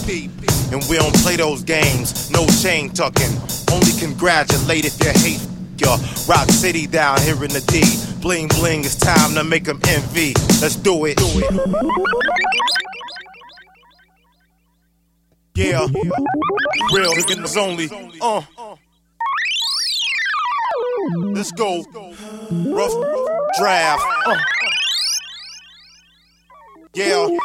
And we don't play those games, no chain tucking. Only congratulate if you hate your Rock City down here in the D. Bling bling, it's time to make them envy. Let's do it. Yeah, real niggas only. Let's go. Rough draft. Yeah.